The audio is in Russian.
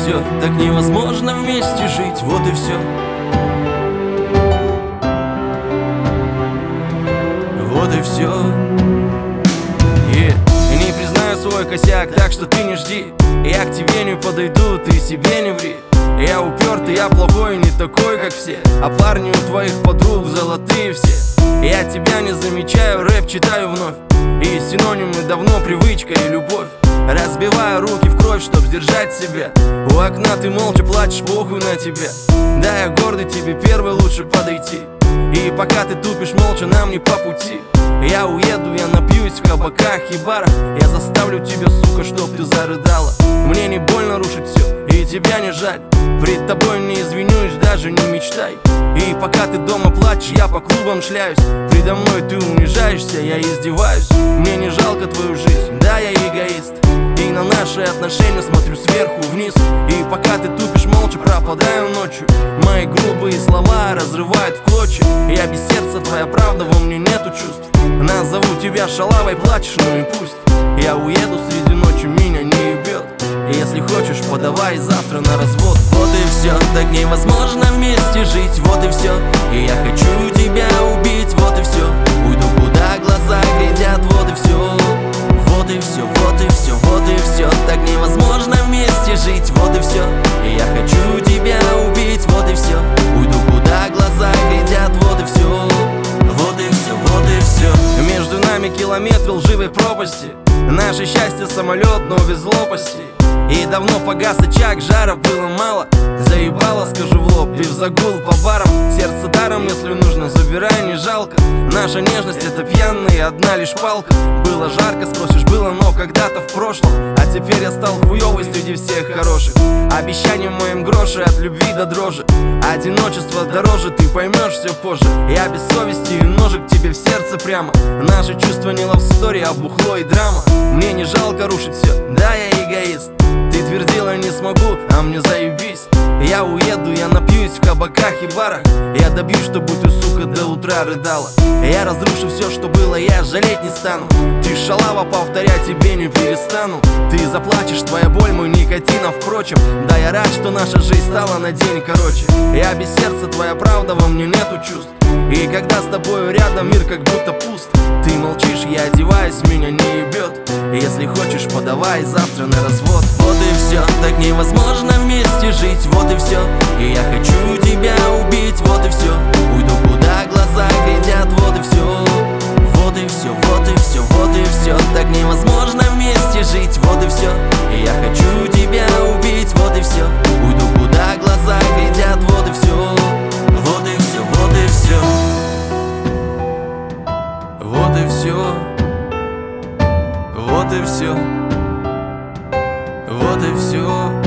все, так невозможно вместе жить, вот и все. Вот и все. Не признаю свой косяк, так что ты не жди. Я к тебе не подойду, ты себе не ври. Я упертый, я плохой, не такой, как все. А парни у твоих подруг золотые все. Я тебя не замечаю, рэп читаю вновь. И синонимы давно привычка и любовь. Разбиваю руки в кровь, чтоб сдержать себя. У окна ты молча плачешь, похуй на тебя. Да, я гордый, тебе первый лучше подойти. И пока ты тупишь молча, нам не по пути. Я уеду, я напьюсь в кабаках и барах. Я заставлю тебя, сука, чтоб ты зарыдала. Мне не больно рушить все, и тебя не жаль. Пред тобой не извинюсь, даже не мечтай. И пока ты дома плачешь, я по клубам шляюсь. Предо мной ты унижаешься, я издеваюсь. Мне не жалко твою жизнь, да, я эгоист. И на наши отношения смотрю сверху вниз. И пока ты тупишь молча, пропадаю ночью. Мои грубые слова разрывают в клочья. Я без сердца, твоя правда, во мне нету чувств. Назову тебя шалавой, плачешь, ну и пусть. Я уеду среди ночи, меня не ебет. Если хочешь, подавай завтра на развод. Вот и все, так невозможно вместе жить, вот и все. И я хочу тебя убить, вот и все. Уйду, куда глаза глядят, вот и все. Вот и все, вот и все, вот и все. Так невозможно вместе жить, вот и все. И я хочу тебя убить, вот и все. Уйду, куда глаза глядят, вот и все. Вот и все, вот и все. Между нами километры лживой пропасти. Наше счастье самолет, но без лопасти. И давно погас очаг, жара было мало. Заебало, скажу в лоб, и в загул по барам. Сердце даром, если нужно, забирай, не жалко. Наша нежность — это пьяная и одна лишь палка. Было жарко, спросишь, было, но когда-то в прошлом. А теперь я стал хуёвый среди всех хороших. Обещания в моем гроше, от любви до дрожи. Одиночество дороже, ты поймешь все позже. Я без совести и ножик тебе в сердце прямо. Наши чувства не лавстори, а бухло и драма. Мне не жалко рушить все, да, я эгоист. Ты твердила, не смогу, а мне заебись. Я уеду, я напьюсь в кабаках и барах. Я добьюсь, чтобы ты, сука, до утра рыдала. Я разрушу все, что было, я жалеть не стану. Ты шалава, повторять тебе не перестану. Ты заплачешь, твоя боль, мой никотин, а впрочем, да, я рад, что наша жизнь стала на день короче. Я без сердца, твоя правда, во мне нету чувств. И когда с тобою рядом, мир как будто пуст. Ты молчишь, я одеваюсь, меня не ебет. Если хочешь, подавай завтра на развод. Вот и все, так невозможно вместе жить, вот и все. И я хочу тебя убить, вот и все. Уйду, куда глаза глядят, вот и все. Вот и все, вот и все, вот и все. Так невозможно вместе жить, вот и все. И я хочу тебя убить, вот и все. Уйду, куда глаза глядят, вот и все. Вот и все, вот и все. Вот и все. Вот и все. Вот и все.